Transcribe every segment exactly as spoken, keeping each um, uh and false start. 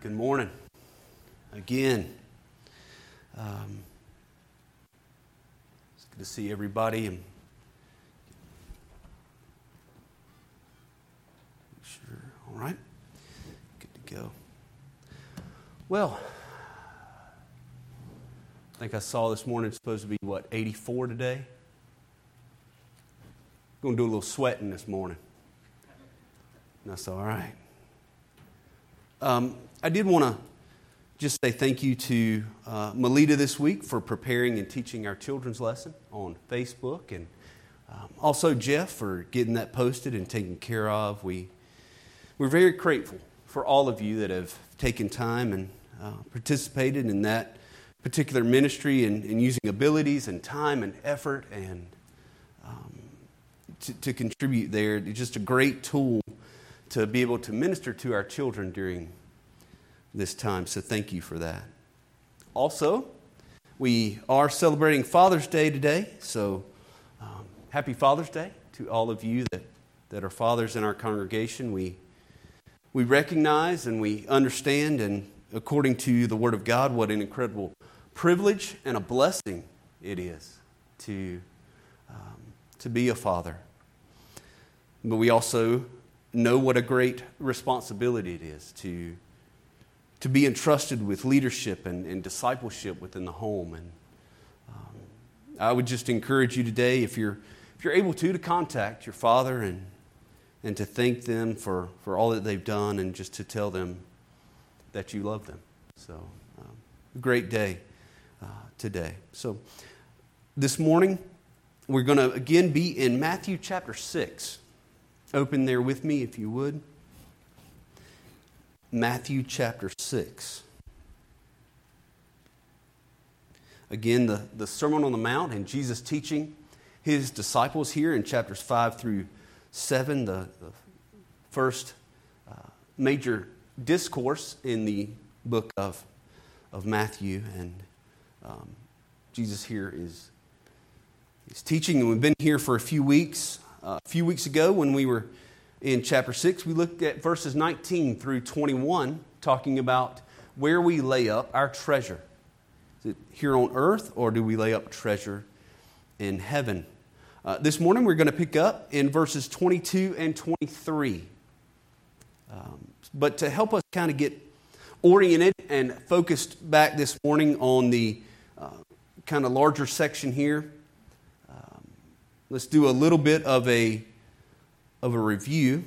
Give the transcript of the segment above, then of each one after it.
Good morning. Again, um, it's good to see everybody. And sure, all right, good to go. Well, I think I saw this morning it's supposed to be what eighty-four today. Going to do a little sweating this morning. That's all right. Um, I did want to just say thank you to uh, Melita this week for preparing and teaching our children's lesson on Facebook, and um, also Jeff for getting that posted and taken care of. We, we're very grateful for all of you that have taken time and uh, participated in that particular ministry and, and using abilities and time and effort and um, to, to contribute there. It's just a great tool to be able to minister to our children during this time. So thank you for that. Also, we are celebrating Father's Day today. So um, happy Father's Day to all of you that, that are fathers in our congregation. We, we recognize and we understand, and according to the Word of God, what an incredible privilege and a blessing it is to, um, to be a father. But we also know what a great responsibility it is to, to be entrusted with leadership and, and discipleship within the home. And um, I would just encourage you today, if you're if you're able to, to contact your father and and to thank them for, for all that they've done, and just to tell them that you love them. So, um, a great day uh, today. So, this morning we're going to again be in Matthew chapter six. Open there with me, if you would. Matthew chapter six. Again, the, the Sermon on the Mount and Jesus teaching his disciples here in chapters five through seven, the, the first uh, major discourse in the book of, of Matthew. And um, Jesus here is, is teaching, and we've been here for a few weeks. Uh, a few weeks ago, when we were in chapter six, we looked at verses nineteen through twenty-one, talking about where we lay up our treasure. Is it here on earth, or do we lay up treasure in heaven? Uh, this morning, we're going to pick up in verses twenty-two and twenty-three. Um, but to help us kind of get oriented and focused back this morning on the uh, kind of larger section here, let's do a little bit of a of a review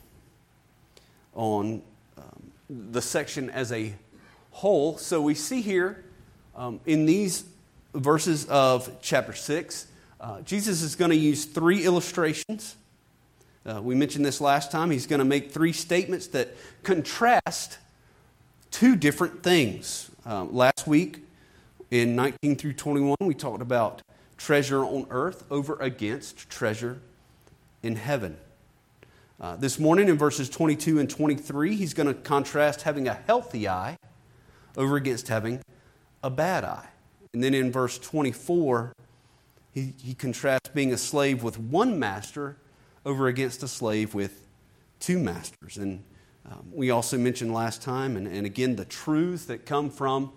on um, the section as a whole. So we see here um, in these verses of chapter six, uh, Jesus is going to use three illustrations. Uh, we mentioned this last time. He's going to make three statements that contrast two different things. Um, last week in nineteen through twenty-one, we talked about treasure on earth over against treasure in heaven. Uh, this morning in verses twenty-two and twenty-three, he's going to contrast having a healthy eye over against having a bad eye. And then in verse twenty-four, he, he contrasts being a slave with one master over against a slave with two masters. And um, we also mentioned last time, and, and again, the truths that come from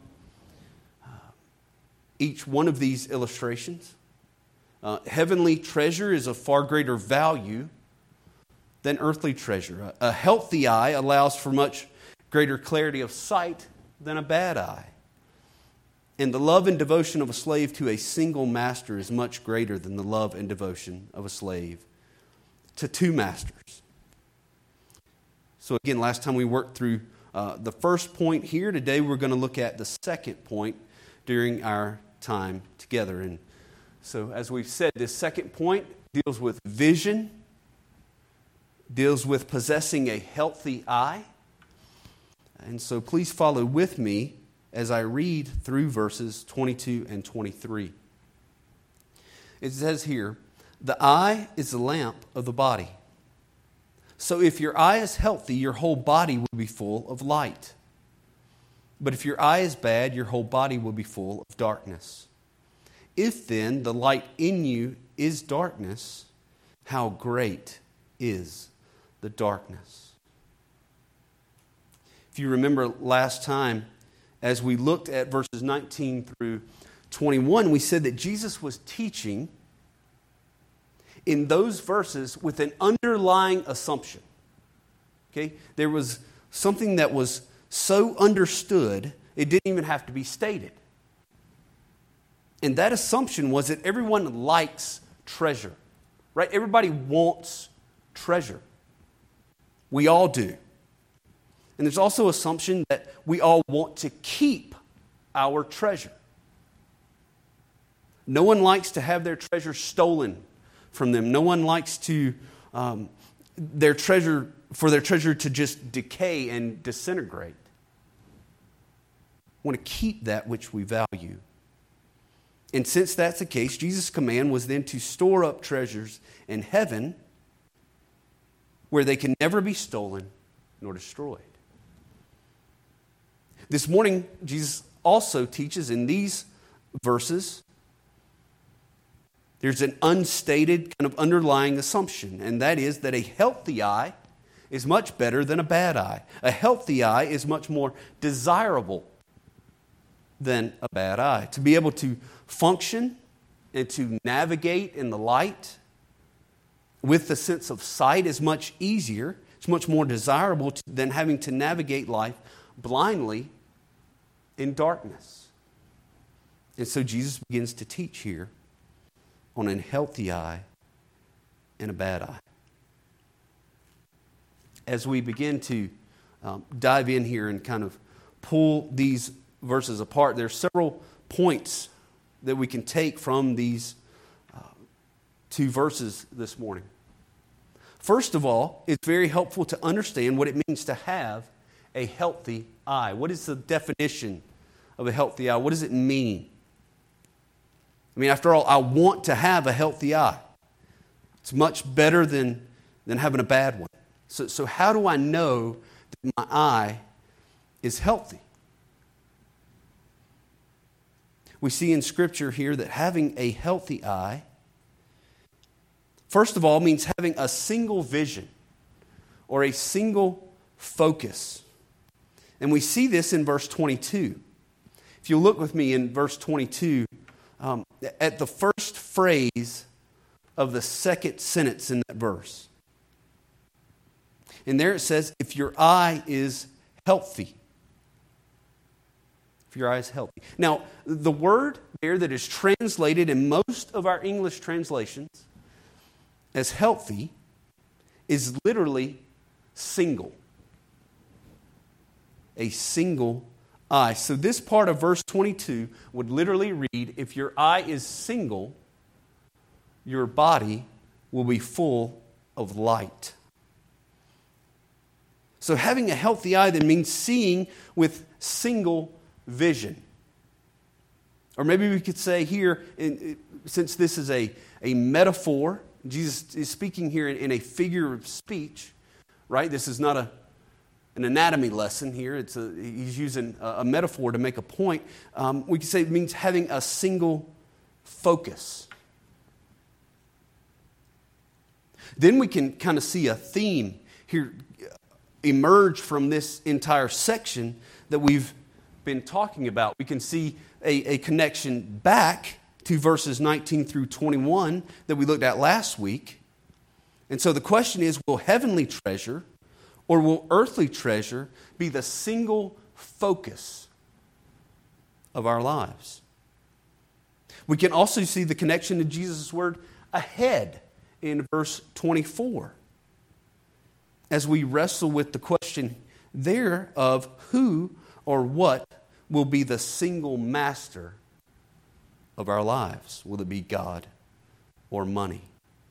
each one of these illustrations. Uh, heavenly treasure is of far greater value than earthly treasure. A, a healthy eye allows for much greater clarity of sight than a bad eye. And the love and devotion of a slave to a single master is much greater than the love and devotion of a slave to two masters. So again, last time we worked through uh, the first point here. Today we're going to look at the second point during our time together. And so, as we've said, this second point deals with vision, deals with possessing a healthy eye. And so please follow with me as I read through verses twenty-two and twenty-three. It says here, "The eye is the lamp of the body. So if your eye is healthy, your whole body will be full of light. But if your eye is bad, your whole body will be full of darkness. If then the light in you is darkness, how great is the darkness?" If you remember last time, as we looked at verses nineteen through twenty-one, we said that Jesus was teaching in those verses with an underlying assumption. Okay? There was something that was so understood, it didn't even have to be stated. And that assumption was that everyone likes treasure, right? Everybody wants treasure. We all do. And there's also assumption that we all want to keep our treasure. No one likes to have their treasure stolen from them. No one likes to um, their treasure for their treasure to just decay and disintegrate. We want to keep that which we value. And since that's the case, Jesus' command was then to store up treasures in heaven where they can never be stolen nor destroyed. This morning, Jesus also teaches in these verses, there's an unstated kind of underlying assumption, and that is that a healthy eye is much better than a bad eye. A healthy eye is much more desirable than a bad eye. To be able to function and to navigate in the light with the sense of sight is much easier. It's much more desirable to, than having to navigate life blindly in darkness. And so Jesus begins to teach here on a healthy eye and a bad eye. As we begin to um, dive in here and kind of pull these verses apart, there are several points that we can take from these uh, two verses this morning. First of all, it's very helpful to understand what it means to have a healthy eye. What is the definition of a healthy eye? What does it mean? I mean, after all, I want to have a healthy eye. It's much better than, than having a bad one. So, so how do I know that my eye is healthy? We see in Scripture here that having a healthy eye, first of all, means having a single vision or a single focus. And we see this in verse twenty-two. If you look with me in verse twenty-two, um, at the first phrase of the second sentence in that verse. And there it says, if your eye is healthy. If your eye is healthy. Now, the word there that is translated in most of our English translations as healthy is literally single. A single eye. So this part of verse twenty-two would literally read, if your eye is single, your body will be full of light. So having a healthy eye then means seeing with single vision. Or maybe we could say here, in, since this is a, a metaphor, Jesus is speaking here in, in a figure of speech, right? This is not a an anatomy lesson here. It's a, he's using a, a metaphor to make a point. Um, we could say it means having a single focus. Then we can kind of see a theme here emerge from this entire section that we've been talking about. We can see a, a connection back to verses nineteen through twenty-one that we looked at last week. And so the question is, will heavenly treasure or will earthly treasure be the single focus of our lives? We can also see the connection to Jesus' word ahead in verse twenty-four as we wrestle with the question there of who or what will be the single master of our lives. Will it be God or money?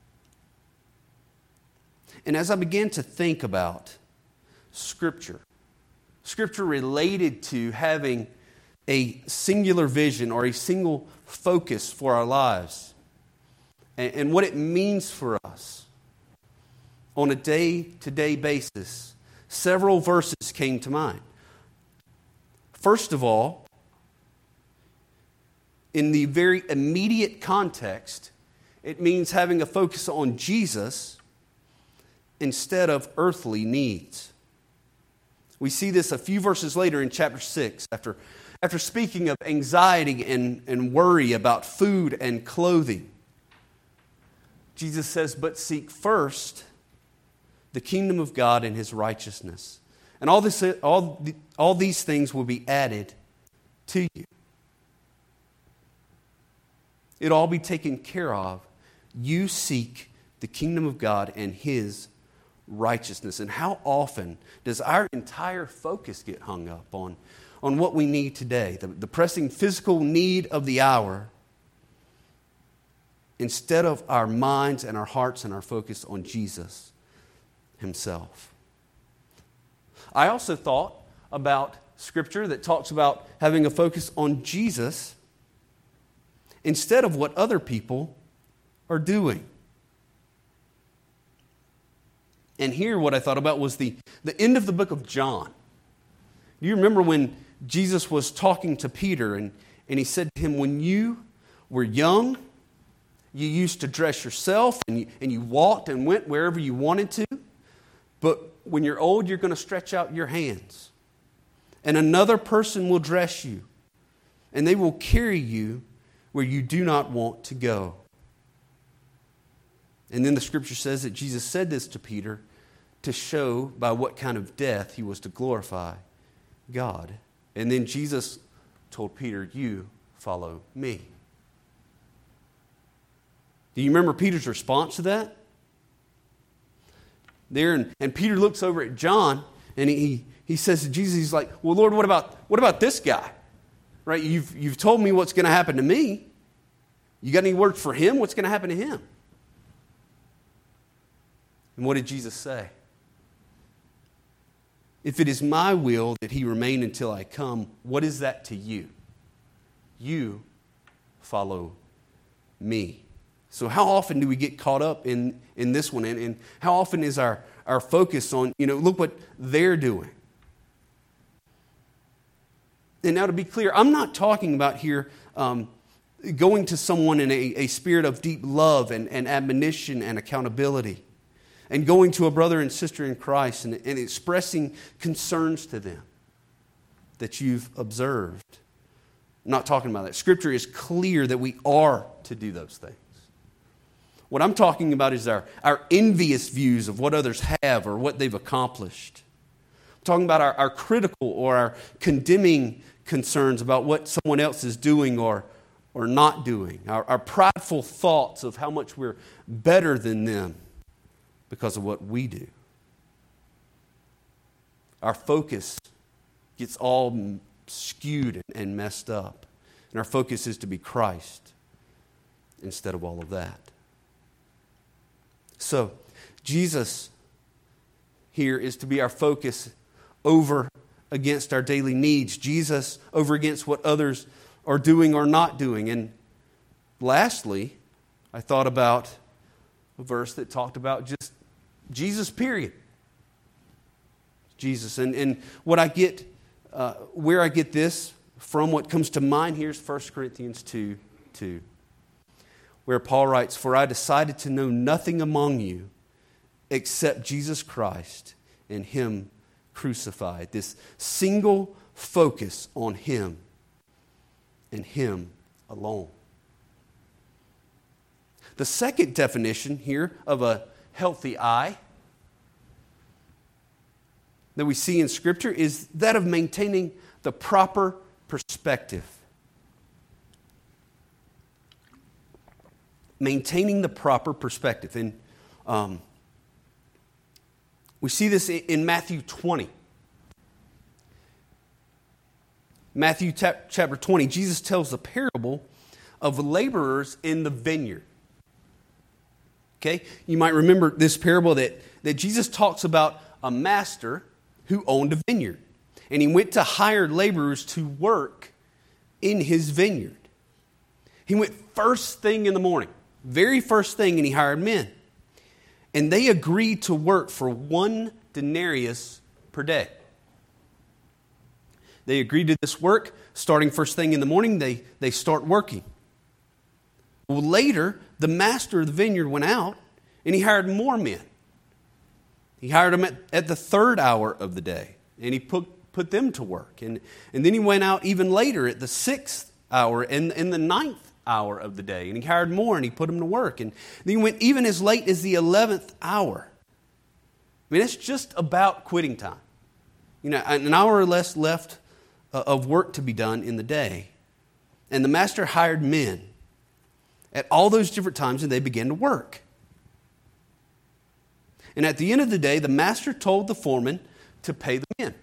And as I began to think about Scripture, Scripture related to having a singular vision or a single focus for our lives, and, and what it means for us on a day-to-day basis, several verses came to mind. First of all, in the very immediate context, it means having a focus on Jesus instead of earthly needs. We see this a few verses later in chapter six, after, after speaking of anxiety and, and worry about food and clothing. Jesus says, but seek first the kingdom of God and His righteousness. And all, this, all, all these things will be added to you. It'll all be taken care of. You seek the kingdom of God and His righteousness. And how often does our entire focus get hung up on, on what we need today, the, the pressing physical need of the hour, instead of our minds and our hearts and our focus on Jesus Himself? I also thought about Scripture that talks about having a focus on Jesus instead of what other people are doing. And here what I thought about was the, the end of the book of John. Do you remember when Jesus was talking to Peter and, and He said to him, when you were young, you used to dress yourself and you, and you walked and went wherever you wanted to. But when you're old, you're going to stretch out your hands. And another person will dress you. And they will carry you where you do not want to go. And then the Scripture says that Jesus said this to Peter to show by what kind of death He was to glorify God. And then Jesus told Peter, you follow me. Do you remember Peter's response to that? There, and, and Peter looks over at John, and he, he says to Jesus, he's like, well, Lord, what about what about this guy? Right? You've, you've told me what's going to happen to me. You got any word for him? What's going to happen to him? And what did Jesus say? If it is my will that he remain until I come, what is that to you? You follow me. So how often do we get caught up in, in this one? And, and how often is our, our focus on, you know, look what they're doing? And now to be clear, I'm not talking about here um, going to someone in a, a spirit of deep love and, and admonition and accountability. And going to a brother and sister in Christ and, and expressing concerns to them that you've observed. I'm not talking about that. Scripture is clear that we are to do those things. What I'm talking about is our, our envious views of what others have or what they've accomplished. I'm talking about our, our critical or our condemning concerns about what someone else is doing or, or not doing. Our, our prideful thoughts of how much we're better than them because of what we do. Our focus gets all skewed and messed up. And our focus is to be Christ instead of all of that. So, Jesus here is to be our focus over against our daily needs. Jesus over against what others are doing or not doing. And lastly, I thought about a verse that talked about just Jesus, period. Jesus. And, and what I get, uh, where I get this from, what comes to mind here is First Corinthians two two. Where Paul writes, for I decided to know nothing among you except Jesus Christ and Him crucified. This single focus on Him and Him alone. The second definition here of a healthy eye that we see in Scripture is that of maintaining the proper perspective. Maintaining the proper perspective. And um, we see this in Matthew twenty. Matthew chapter twenty, Jesus tells the parable of laborers in the vineyard. Okay, you might remember this parable that, that Jesus talks about a master who owned a vineyard. And he went to hire laborers to work in his vineyard. He went first thing in the morning, very first thing, and he hired men. And they agreed to work for one denarius per day. They agreed to this work. Starting first thing in the morning, they, they start working. Well, later, the master of the vineyard went out and he hired more men. He hired them at, at the third hour of the day. and he put, put them to work. And, and then he went out even later at the sixth hour and in the ninth hour of the day, and he hired more and he put them to work. And then he went even as late as the eleventh hour. I mean, it's just about quitting time. You know, an hour or less left of work to be done in the day. And the master hired men at all those different times, and they began to work. And at the end of the day, the master told the foreman to pay the men.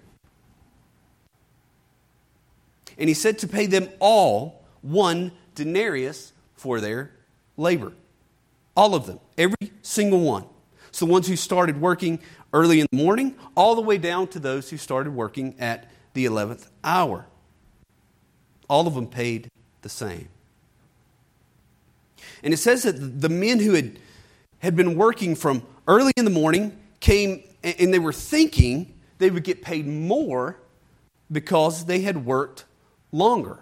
And he said to pay them all one denarius for their labor. All of them, every single one. So the ones who started working early in the morning, all the way down to those who started working at the eleventh hour. All of them paid the same. And it says that the men who had, had been working from early in the morning came and they were thinking they would get paid more because they had worked longer.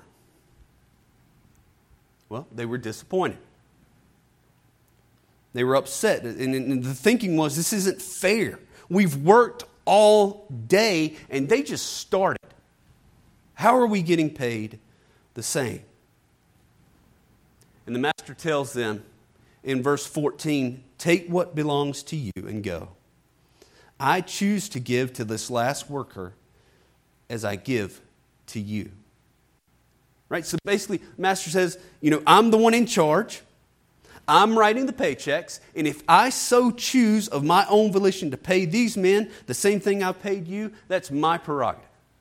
Well, they were disappointed. They were upset. And the thinking was, this isn't fair. We've worked all day and they just started. How are we getting paid the same? And the master tells them in verse fourteen, take what belongs to you and go. I choose to give to this last worker as I give to you. Right? So basically, the master says, you know, I'm the one in charge. I'm writing the paychecks. And if I so choose of my own volition to pay these men the same thing I've paid you, that's my prerogative.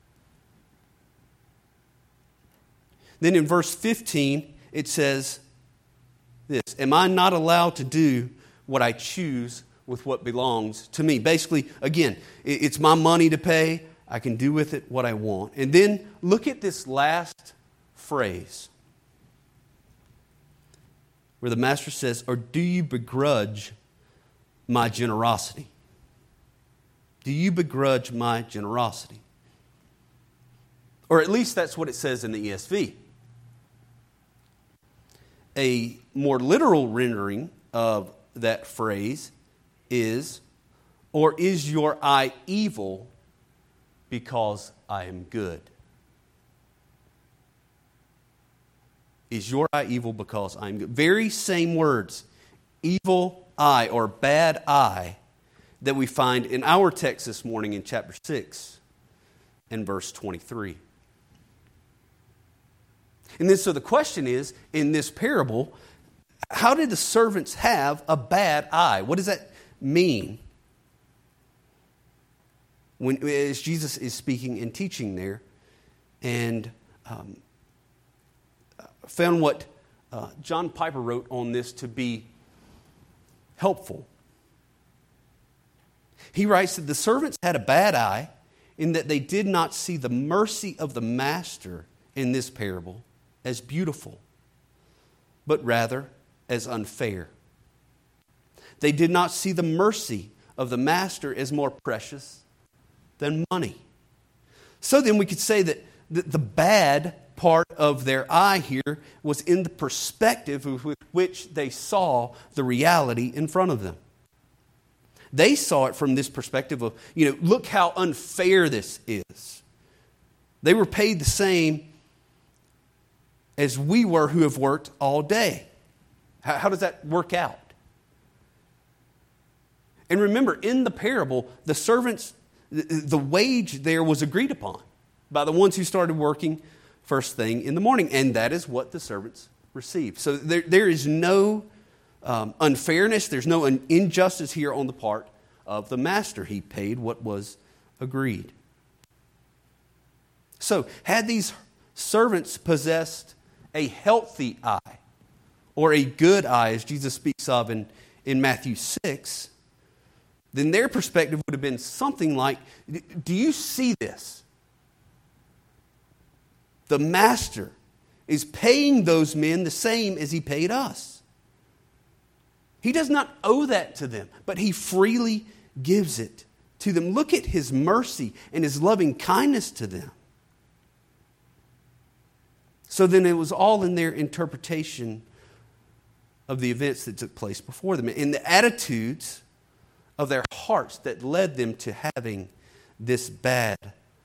Then in verse fifteen, it says this, am I not allowed to do what I choose with what belongs to me? Basically, again, it's my money to pay. I can do with it what I want. And then look at this last phrase where the master says, or do you begrudge my generosity? Do you begrudge my generosity? Or at least that's what it says in the E S V. A more literal rendering of that phrase is, or is your eye evil because I am good? Is your eye evil because I am good? Very same words, evil eye or bad eye, that we find in our text this morning in chapter six and verse twenty-three. And then so the question is, in this parable, how did the servants have a bad eye? What does that mean? When, as Jesus is speaking and teaching there, and um, found what uh, John Piper wrote on this to be helpful. He writes that the servants had a bad eye in that they did not see the mercy of the master in this parable as beautiful, but rather as unfair. They did not see the mercy of the master as more precious than money. So then we could say that the bad part of their eye here was in the perspective with which they saw the reality in front of them. They saw it from this perspective of, you know, look how unfair this is. They were paid the same as we were who have worked all day. How, how does that work out? And remember, in the parable, the servants, the, the wage there was agreed upon by the ones who started working first thing in the morning. And that is what the servants received. So there, there is no um, unfairness. There's no injustice here on the part of the master. He paid what was agreed. So had these servants possessed a healthy eye, or a good eye, as Jesus speaks of in, in Matthew six, then their perspective would have been something like, do you see this? The master is paying those men the same as he paid us. He does not owe that to them, but he freely gives it to them. Look at his mercy and his loving kindness to them. So then it was all in their interpretation of the events that took place before them, in the attitudes of their hearts that led them to having this bad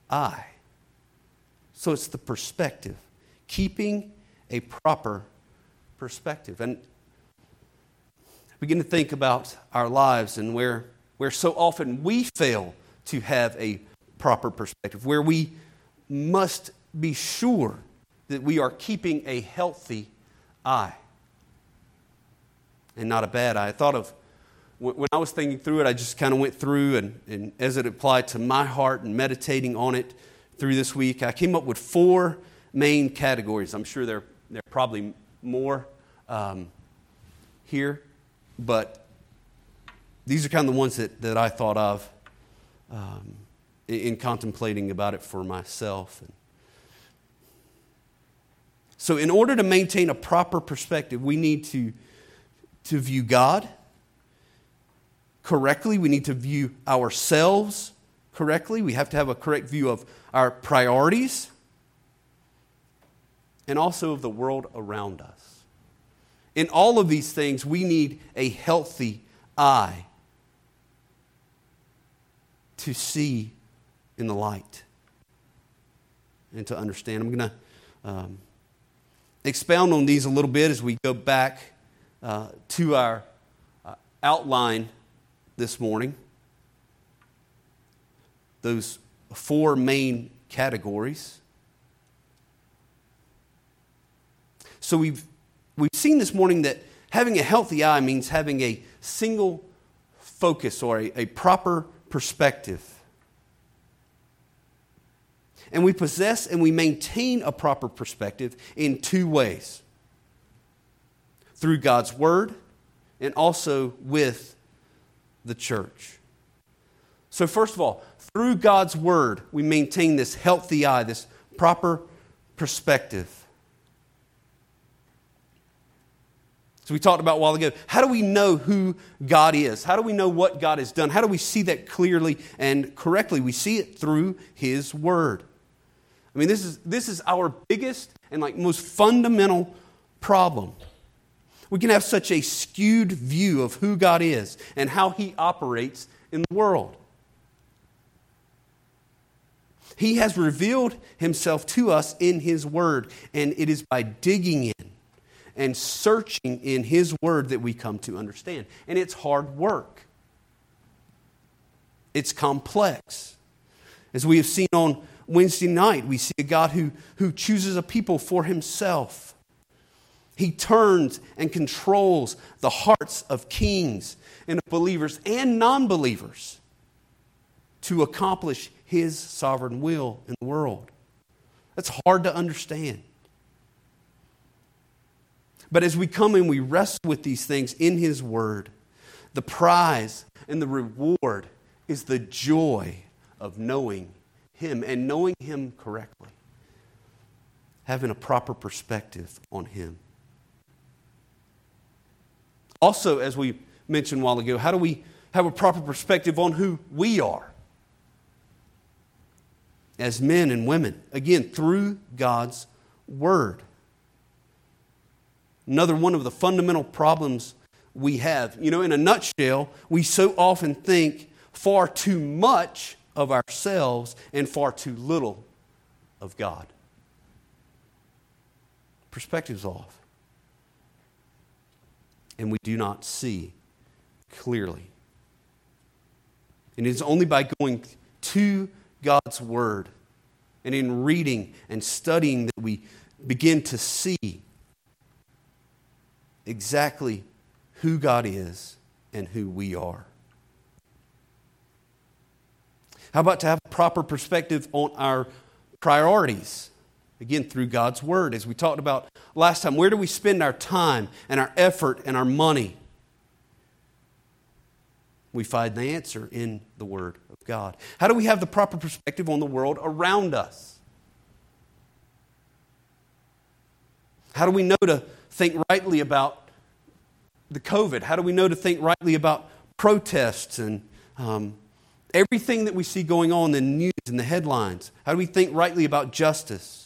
eye. So it's the perspective, keeping a proper perspective. And begin to think about our lives and where, where so often we fail to have a proper perspective, where we must be sure that we are keeping a healthy eye and not a bad eye. I thought of, when I was thinking through it, I just kind of went through and, and as it applied to my heart and meditating on it through this week, I came up with four main categories. I'm sure there, there are probably more um, here, but these are kind of the ones that, that I thought of um, in, in contemplating about it for myself. And so in order to maintain a proper perspective, we need to, to view God correctly. We need to view ourselves correctly. We have to have a correct view of our priorities and also of the world around us. In all of these things, we need a healthy eye to see in the light and to understand. I'm going to um, expound on these a little bit as we go back uh, to our uh, outline this morning. Those four main categories. So we've we've seen this morning that having a healthy eye means having a single focus or a, a proper perspective. And we possess and we maintain a proper perspective in two ways. Through God's Word and also with the church. So first of all, through God's Word, we maintain this healthy eye, this proper perspective. So we talked about a while ago, how do we know who God is? How do we know what God has done? How do we see that clearly and correctly? We see it through His Word. I mean, this is this is our biggest and like most fundamental problem. We can have such a skewed view of who God is and how He operates in the world. He has revealed Himself to us in His Word, and it is by digging in and searching in His Word that we come to understand. And it's hard work. It's complex. As we have seen on Wednesday night, we see a God who, who chooses a people for Himself. He turns and controls the hearts of kings and of believers and non-believers to accomplish His sovereign will in the world. That's hard to understand. But as we come and we wrestle with these things in His Word, the prize and the reward is the joy of knowing Him and knowing Him correctly. Having a proper perspective on Him. Also, as we mentioned a while ago, how do we have a proper perspective on who we are? As men and women. Again, through God's Word. Another one of the fundamental problems we have. You know, in a nutshell, we so often think far too much of ourselves and far too little of God. Perspective's off. And we do not see clearly. And it is only by going to God's Word and in reading and studying that we begin to see exactly who God is and who we are. How about to have a proper perspective on our priorities? Again, through God's Word. As we talked about last time, where do we spend our time and our effort and our money? We find the answer in the Word of God. How do we have the proper perspective on the world around us? How do we know to think rightly about the COVID? How do we know to think rightly about protests and um, everything that we see going on in the news and the headlines? How do we think rightly about justice?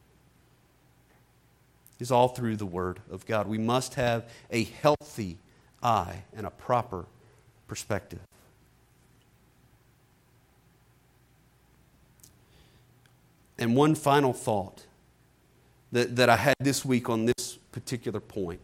It's all through the Word of God. We must have a healthy eye and a proper perspective. And one final thought that, that I had this week on this particular point.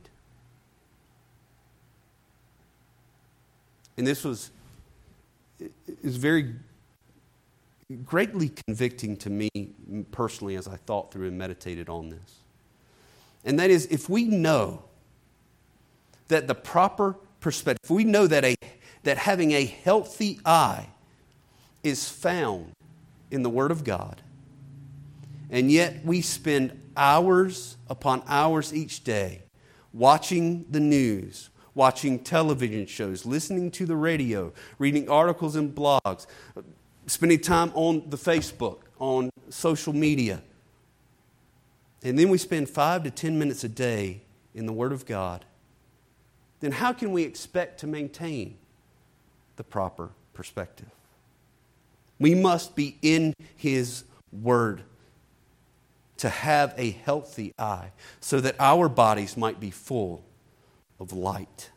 And this was, it was very greatly convicting to me personally as I thought through and meditated on this. And that is, if we know that the proper perspective, if we know that a that having a healthy eye is found in the Word of God, and yet we spend hours upon hours each day watching the news, watching television shows, listening to the radio, reading articles and blogs, spending time on the Facebook, on social media, and then we spend five to ten minutes a day in the Word of God, then how can we expect to maintain the proper perspective? We must be in His Word to have a healthy eye so that our bodies might be full of light.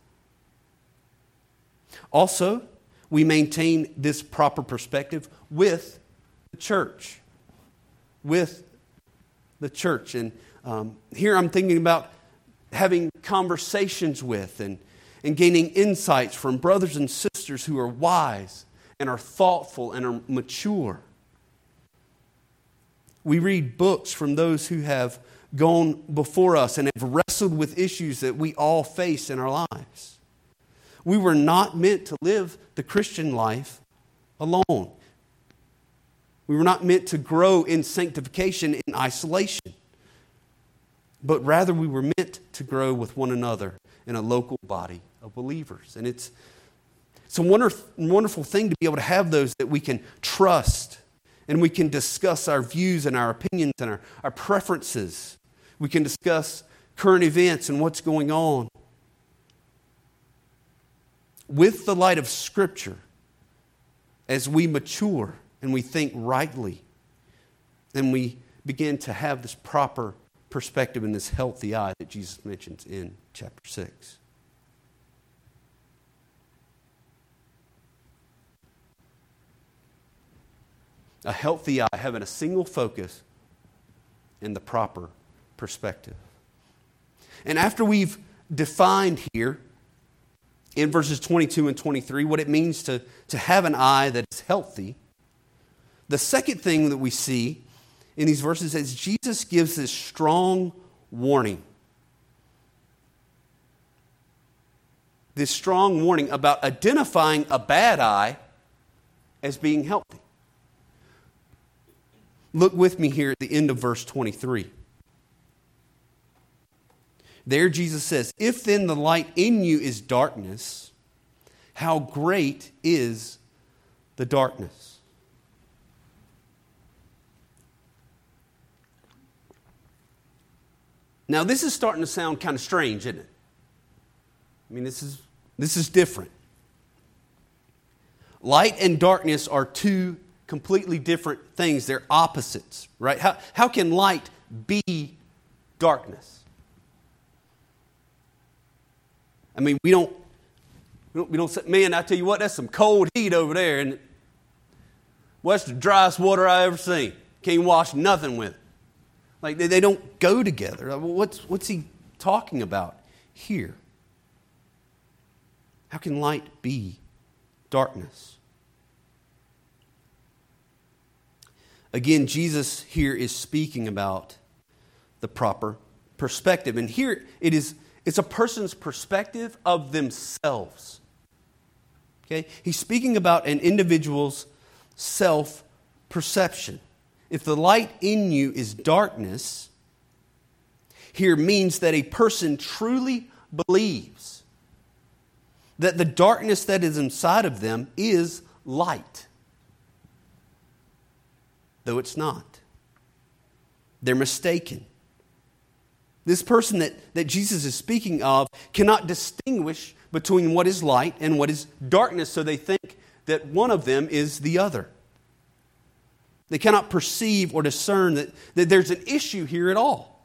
Also, we maintain this proper perspective with the church. With the church. And um, here I'm thinking about having conversations with and, and gaining insights from brothers and sisters who are wise and are thoughtful and are mature. We read books from those who have gone before us and have wrestled with issues that we all face in our lives. We were not meant to live the Christian life alone. We were not meant to grow in sanctification in isolation, but rather we were meant to grow with one another in a local body of believers. And it's, it's a wonderful, wonderful thing to be able to have those that we can trust, and we can discuss our views and our opinions and our, our preferences. We can discuss current events and what's going on. With the light of Scripture, as we mature and we think rightly, and we begin to have this proper perspective and this healthy eye that Jesus mentions in chapter six. A healthy eye having a single focus in the proper perspective. And after we've defined here in verses twenty-two and twenty-three what it means to, to have an eye that is healthy, the second thing that we see in these verses is Jesus gives this strong warning. This strong warning about identifying a bad eye as being healthy. Look with me here at the end of verse twenty-three. There Jesus says, "If then the light in you is darkness, how great is the darkness?" Now this is starting to sound kind of strange, isn't it? I mean, this is this is different. Light and darkness are two completely different things. They're opposites, right? How, how can light be darkness? I mean, we don't, we don't, we don't say, man, I tell you what, that's some cold heat over there. And well, that's the driest water I ever seen. Can't wash nothing with it. Like, they, they don't go together. What's, what's he talking about here? How can light be darkness? Again, Jesus here is speaking about the proper perspective. And here it is, it's a person's perspective of themselves. Okay? He's speaking about an individual's self-perception. If the light in you is darkness, here means that a person truly believes that the darkness that is inside of them is light. Though it's not. They're mistaken. This person that, that Jesus is speaking of cannot distinguish between what is light and what is darkness, so they think that one of them is the other. They cannot perceive or discern that, that there's an issue here at all.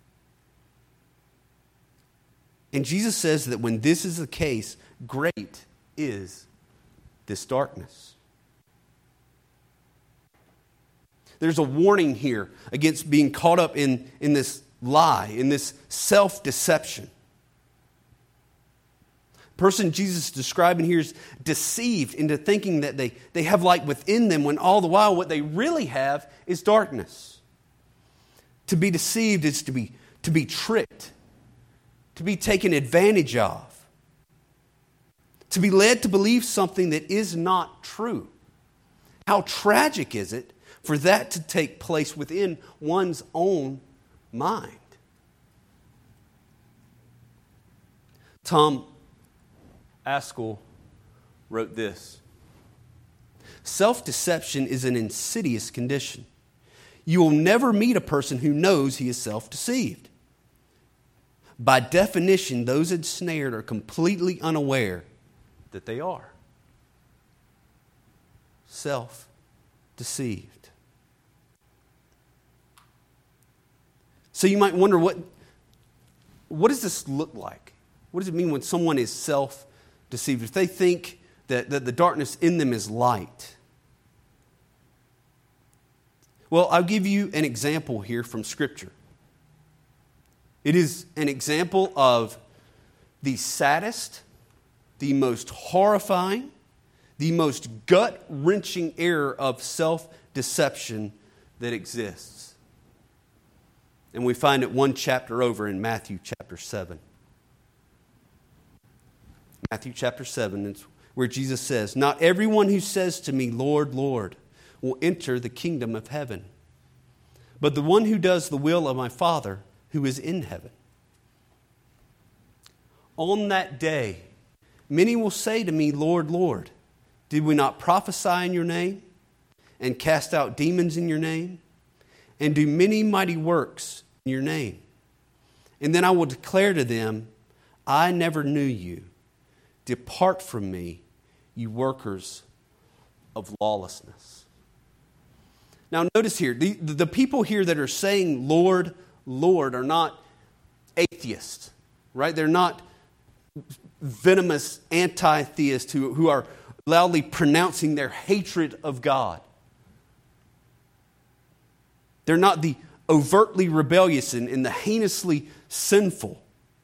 And Jesus says that when this is the case, great is this darkness. there's a warning here against being caught up in, in this lie, in this self-deception. The person Jesus is describing here is deceived into thinking that they, they have light within them when all the while what they really have is darkness. To be deceived is to be, to be tricked, to be taken advantage of, to be led to believe something that is not true. How tragic is it for that to take place within one's own mind? Tom Ascol wrote this: self-deception is an insidious condition. You will never meet a person who knows he is self-deceived. By definition, those ensnared are completely unaware that they are self-deceived. So you might wonder, what, what does this look like? What does it mean when someone is self-deceived? If they think that, that the darkness in them is light. Well, I'll give you an example here from Scripture. It is an example of the saddest, the most horrifying, the most gut-wrenching error of self-deception that exists. And we find it one chapter over in Matthew chapter seven. Matthew chapter seven, it's where Jesus says, "Not everyone who says to me, 'Lord, Lord,' will enter the kingdom of heaven, but the one who does the will of my Father who is in heaven. On that day, many will say to me, 'Lord, Lord, did we not prophesy in your name and cast out demons in your name and do many mighty works in your name?' And then I will declare to them, 'I never knew you. Depart from me, you workers of lawlessness.'" Now notice here, the, the people here that are saying, "Lord, Lord," are not atheists, right? They're not venomous anti-theists who, who are loudly pronouncing their hatred of God. They're not the overtly rebellious and, and the heinously sinful.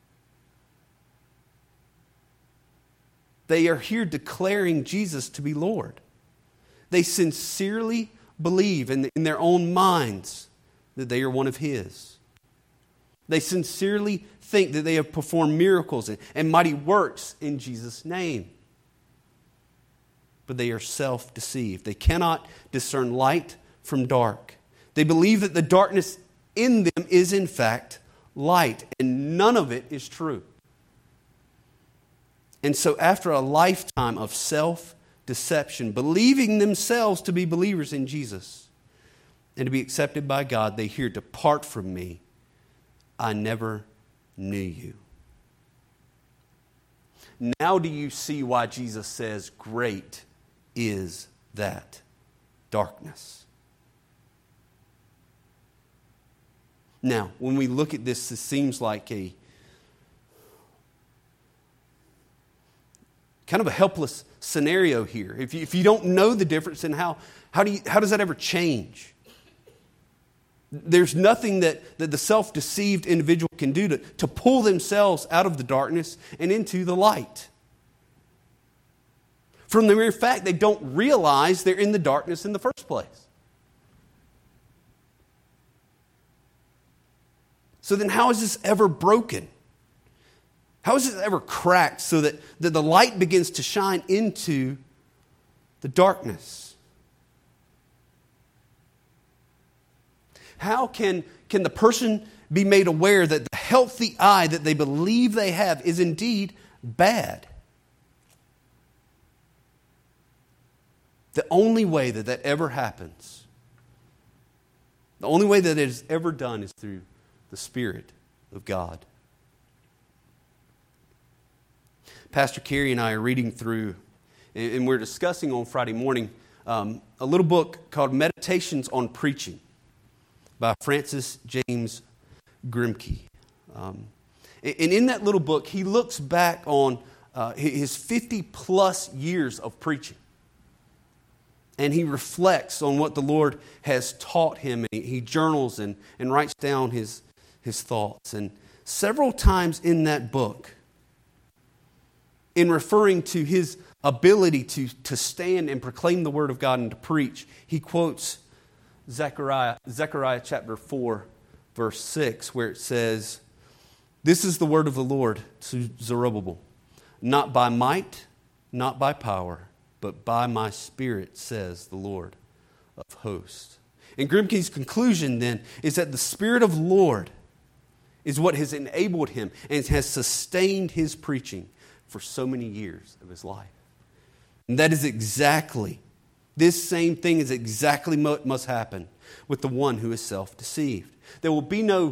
They are here declaring Jesus to be Lord. They sincerely believe in, the, in their own minds that they are one of His. They sincerely think that they have performed miracles and, and mighty works in Jesus' name. But they are self-deceived. They cannot discern light from dark. They believe that the darkness in them is in fact light, and none of it is true. And so after a lifetime of self-deception, believing themselves to be believers in Jesus and to be accepted by God, they hear, "Depart from me, I never knew you." Now do you see why Jesus says, "Great is that darkness"? Now, when we look at this, this seems like a kind of a helpless scenario here. If you, if you don't know the difference, then how, how, do you, how does that ever change? There's nothing that, that the self-deceived individual can do to, to pull themselves out of the darkness and into the light. From the mere fact they don't realize they're in the darkness in the first place. So then how is this ever broken? How is this ever cracked so that, that the light begins to shine into the darkness? How can, can the person be made aware that the healthy eye that they believe they have is indeed bad? The only way that that ever happens, the only way that it is ever done is through the Spirit of God. Pastor Carey and I are reading through, and we're discussing on Friday morning, um, a little book called Meditations on Preaching by Francis James Grimke. Um, and in that little book, he looks back on uh, his fifty plus years of preaching. And he reflects on what the Lord has taught him. And he, he journals and, and writes down his, his thoughts. And several times in that book, in referring to his ability to, to stand and proclaim the word of God and to preach, he quotes Zechariah, Zechariah chapter four, verse six, where it says, "This is the word of the Lord to Zerubbabel, not by might, not by power, but by my Spirit, says the Lord of hosts." And Grimke's conclusion then is that the Spirit of the Lord is what has enabled him and has sustained his preaching for so many years of his life. And that is exactly, this same thing is exactly what must happen with the one who is self-deceived. There will be no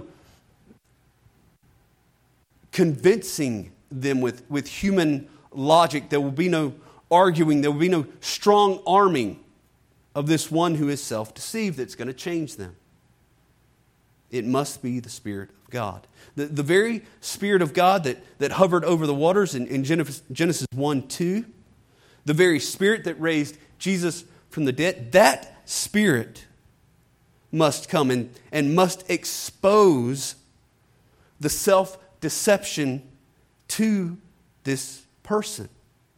convincing them with, with human logic. There will be no arguing. There will be no strong arming of this one who is self-deceived that's going to change them. It must be the Spirit of God. The, the very Spirit of God that, that hovered over the waters in, in Genesis one two, the very Spirit that raised Jesus from the dead, that Spirit must come and, and must expose the self-deception to this person.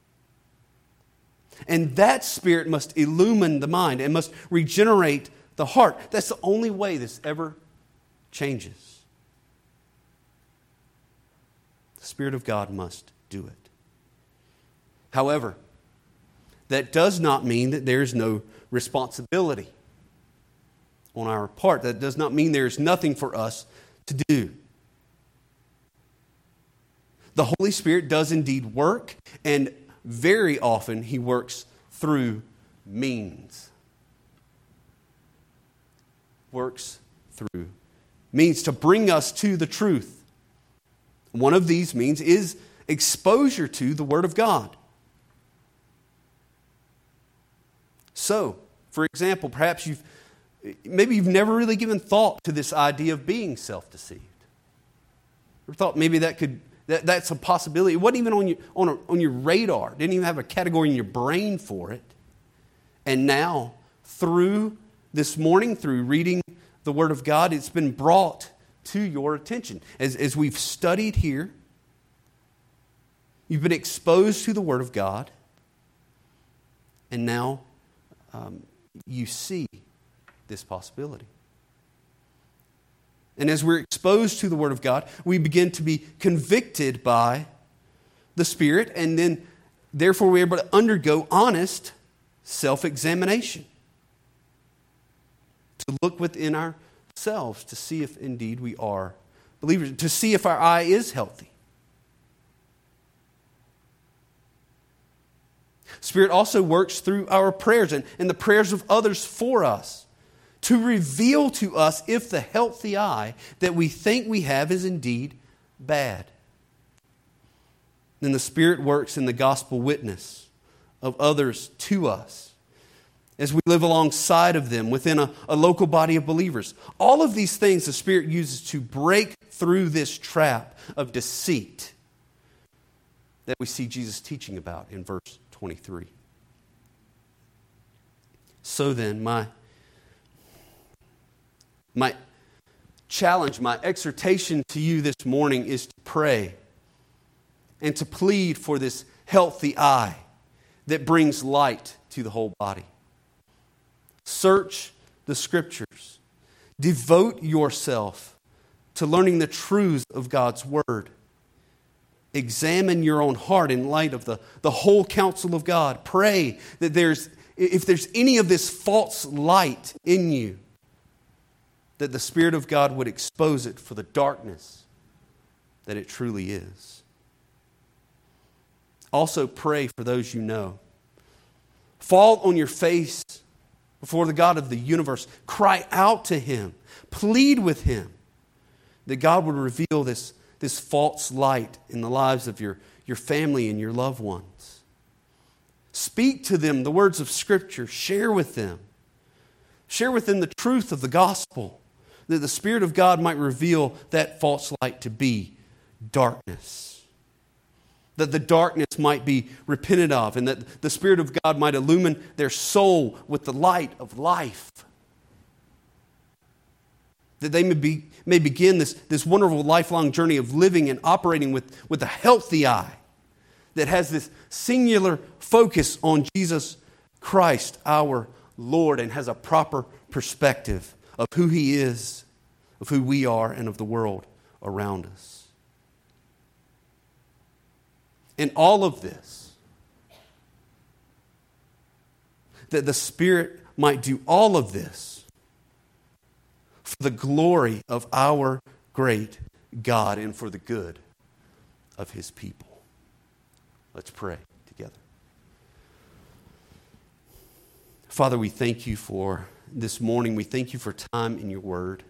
And that Spirit must illumine the mind and must regenerate the heart. That's the only way this ever changes. The Spirit of God must do it. However, that does not mean that there is no responsibility on our part. That does not mean there is nothing for us to do. The Holy Spirit does indeed work, and very often He works through means. Works through means to bring us to the truth. One of these means is exposure to the Word of God. So, for example, perhaps you've maybe you've never really given thought to this idea of being self-deceived. Or thought maybe that could that, that's a possibility. It wasn't even on your on, a, on your radar. Didn't even have a category in your brain for it. And now, through this morning, through reading the Word of God, it's been brought to your attention. As, as we've studied here, you've been exposed to the Word of God, and now um, you see this possibility. And as we're exposed to the Word of God, we begin to be convicted by the Spirit, and then therefore we're able to undergo honest self-examination. To look within ourselves to see if indeed we are believers, to see if our eye is healthy. Spirit also works through our prayers and, and the prayers of others for us to reveal to us if the healthy eye that we think we have is indeed bad. Then the Spirit works in the gospel witness of others to us as we live alongside of them within a, a local body of believers. All of these things the Spirit uses to break through this trap of deceit that we see Jesus teaching about in verse twenty-three. So then, my, my challenge, my exhortation to you this morning is to pray and to plead for this healthy eye that brings light to the whole body. Search the Scriptures. Devote yourself to learning the truths of God's Word. Examine your own heart in light of the, the whole counsel of God. Pray that there's, if there's any of this false light in you, that the Spirit of God would expose it for the darkness that it truly is. Also pray for those you know. Fall on your face before the God of the universe. Cry out to Him. Plead with Him that God would reveal this, this false light in the lives of your, your family and your loved ones. Speak to them the words of Scripture. Share with them. Share with them the truth of the gospel, that the Spirit of God might reveal that false light to be darkness. that the darkness might be repented of, and that the Spirit of God might illumine their soul with the light of life. That they may, be, may begin this, this wonderful lifelong journey of living and operating with, with a healthy eye that has this singular focus on Jesus Christ, our Lord, and has a proper perspective of who He is, of who we are, and of the world around us. In all of this, that the Spirit might do all of this for the glory of our great God and for the good of His people. Let's pray together. Father, we thank You for this morning. We thank You for time in Your Word.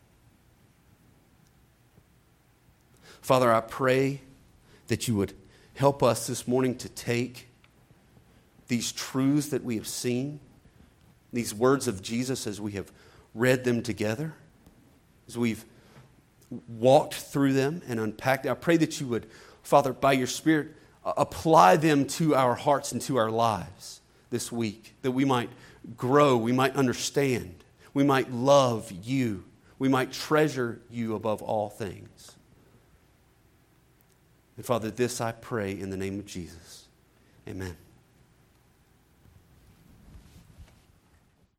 Father, I pray that You would help us this morning to take these truths that we have seen, these words of Jesus as we have read them together, as we've walked through them and unpacked them. I pray that You would, Father, by Your Spirit, uh, apply them to our hearts and to our lives this week, that we might grow, we might understand, we might love You, we might treasure You above all things. And Father, this I pray in the name of Jesus. Amen.